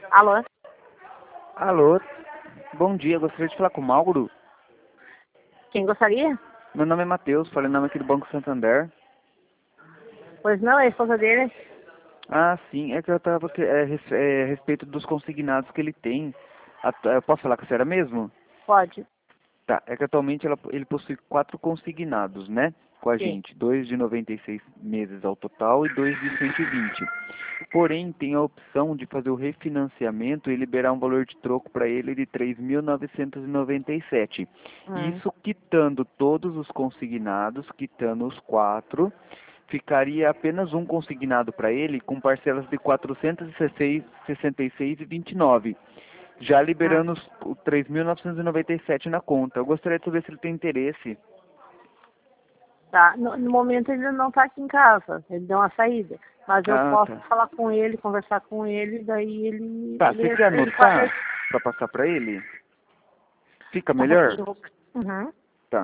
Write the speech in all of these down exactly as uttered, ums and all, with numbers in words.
Alô? Alô, bom dia, gostaria de falar com o Mauro. Quem gostaria? Meu nome é Matheus, falei nome aqui do Banco Santander. Pois não, é a esposa dele. Ah, sim, é que eu tava que- é, res- é, a respeito dos consignados que ele tem. Atu- Eu posso falar com a senhora mesmo? Pode. Tá, é que atualmente ela- ele possui quatro consignados, né? Com a Sim. gente, dois de noventa e seis meses ao total e dois de cento e vinte. Porém, tem a opção de fazer o refinanciamento e liberar um valor de troco para ele de três mil novecentos e noventa e sete. Hum. Isso quitando todos os consignados, quitando os quatro, ficaria apenas um consignado para ele com parcelas de quatrocentos e sessenta e seis e vinte e nove, já Hum. liberando os o três mil novecentos e noventa e sete na conta. Eu gostaria de saber se ele tem interesse. Tá. No, no momento ele não está aqui em casa. Ele deu uma saída. Mas eu Ah, posso tá. falar com ele, conversar com ele, daí ele. Tá, ele, você quer ele faz. anotar para passar para ele? Fica Só um melhor? pouquinho. Uhum. Tá.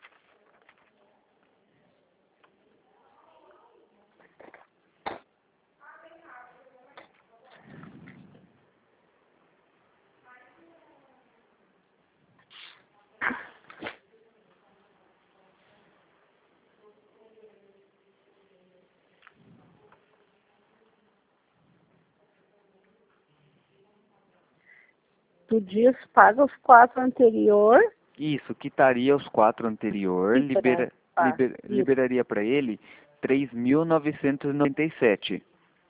Tu diz, paga os quatro anterior. Isso, quitaria os quatro anterior, Fica, né? libera, Tá. liber, Isso. liberaria para ele três mil novecentos e noventa e sete.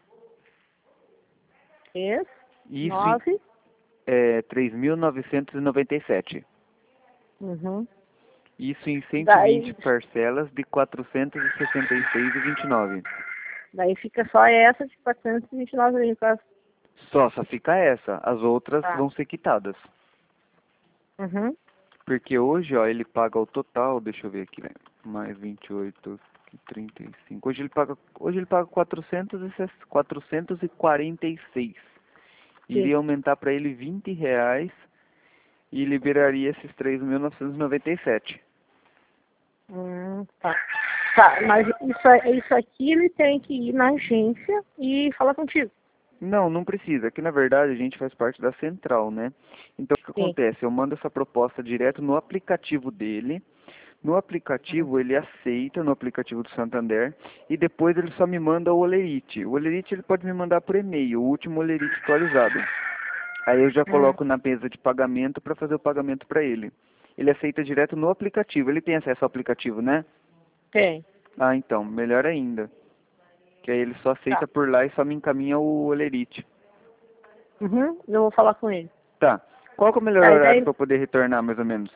Três, Isso em nove. é, três mil novecentos e noventa e sete. Uhum. Isso em cento e vinte Daí, parcelas de quatrocentos e sessenta e seis e vinte e nove. daí fica só essa de quatrocentos e vinte e nove ali no caso. Só, só fica essa. As outras Tá. vão ser quitadas. Uhum. Porque hoje, ó, ele paga o total, deixa eu ver aqui, né? Mais vinte e oito, trinta e cinco. Hoje ele paga, hoje ele paga quatrocentos e quatrocentos e quarenta e seis. Sim. Iria aumentar para ele vinte reais e liberaria esses três mil novecentos e noventa e sete. Hum, tá. Tá, mas isso, isso aqui ele tem que ir na agência e falar contigo. Não, não precisa. Aqui na verdade a gente faz parte da central, né? Então o que Sim. acontece? Eu mando essa proposta direto no aplicativo dele. No Uhum. aplicativo ele aceita, no aplicativo do Santander, e depois ele só me manda o Olerite. O Olerite ele pode me mandar por e-mail, o último Olerite atualizado. Aí eu já Hum, coloco na mesa de pagamento para fazer o pagamento para ele. Ele aceita direto no aplicativo. Ele tem acesso ao aplicativo, né? tem. Ah, então, melhor ainda. Que aí ele só Tá. aceita por lá e só me encaminha o Olerite. Uhum, eu vou falar com ele. Tá. Qual que é o melhor Tá, e horário daí, para poder retornar, mais ou menos?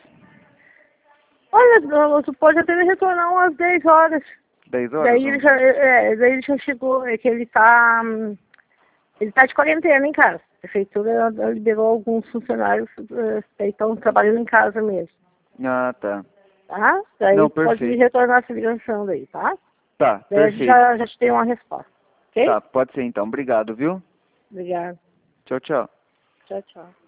olha, tu pode até me retornar umas dez horas. Dez horas? Daí ele Não? já, é, daí ele já chegou, é que ele tá, hum, ele tá de quarentena em casa. A prefeitura liberou alguns funcionários eh, que estão trabalhando em casa mesmo, Ah, tá. tá? Daí Não, tu pode me perfeito. retornar essa ligação daí, tá? Tá, Daí a gente perfeito. já, já te tem uma resposta, ok? Tá, pode ser então. Obrigado, viu? Obrigada. Tchau, tchau. Tchau, tchau.